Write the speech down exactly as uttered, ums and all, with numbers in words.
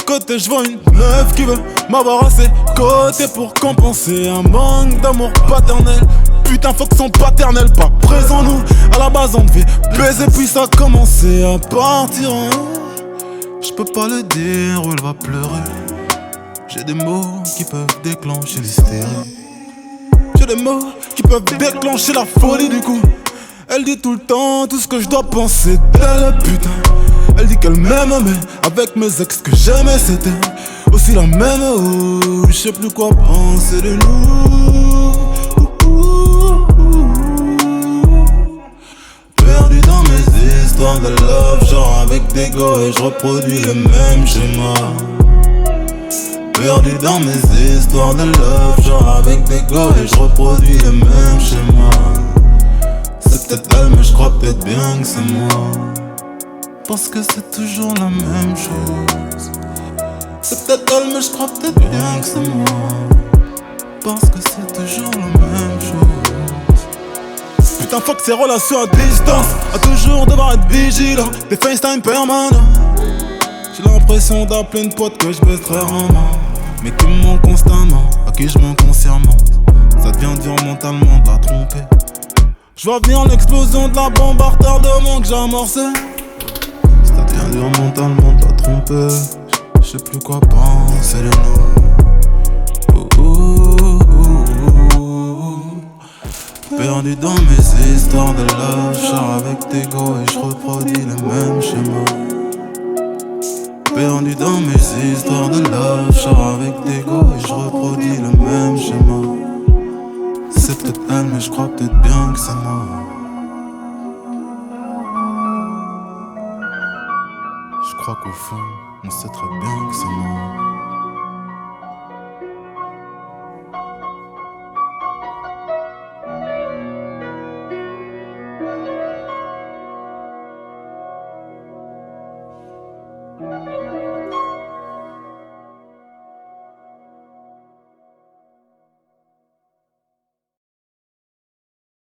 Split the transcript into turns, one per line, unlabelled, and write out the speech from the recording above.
côté, je vois une meuf qui veut m'avoir à ses côtés pour compenser un manque d'amour paternel. Putain, faut que son paternel pas présent. Nous, à la base, on devait baiser, puis ça a commencé à partir. Je peux pas le dire où elle va pleurer. J'ai des mots qui peuvent déclencher l'hystérie. J'ai des mots qui peuvent déclencher la folie du coup. Elle dit tout le temps tout ce que je dois penser d'elle, putain. Elle dit qu'elle m'aime, mais avec mes ex que j'aimais c'était aussi la même. Oh, je sais plus quoi penser de nous. Perdu dans mes histoires de love, genre avec des gars et je reproduis le même schéma. Perdu dans mes histoires de love, genre avec des gars et je reproduis le même schéma. C'est peut-être elle mais je crois peut-être bien que c'est moi. Parce que c'est toujours la même chose. C'est peut-être elle mais je crois peut-être bien que c'est moi. Parce que c'est toujours la même chose. Putain fuck ces relations à distance, à toujours devoir être vigilant. Des FaceTime permanents. J'ai l'impression d'appeler une pote que je baisse très rarement, mais qui me ment constamment, à qui je mens consciemment. Ça devient dur mentalement de la tromper. Je vois venir l'explosion de la bombe à retardement que j'ai amorcé. Ça devient dur mentalement de la tromper. Je sais plus quoi penser de nous. Oh, oh, oh, oh. Perdu dans mes histoires de love, je sors avec des go et je reproduis le même schéma. Perdu dans mes histoires de love, je sors avec des go et je reproduis le même schéma. C'est peut-être elle mais je crois peut-être bien que c'est moi. Je crois qu'au fond, on sait très bien que c'est moi.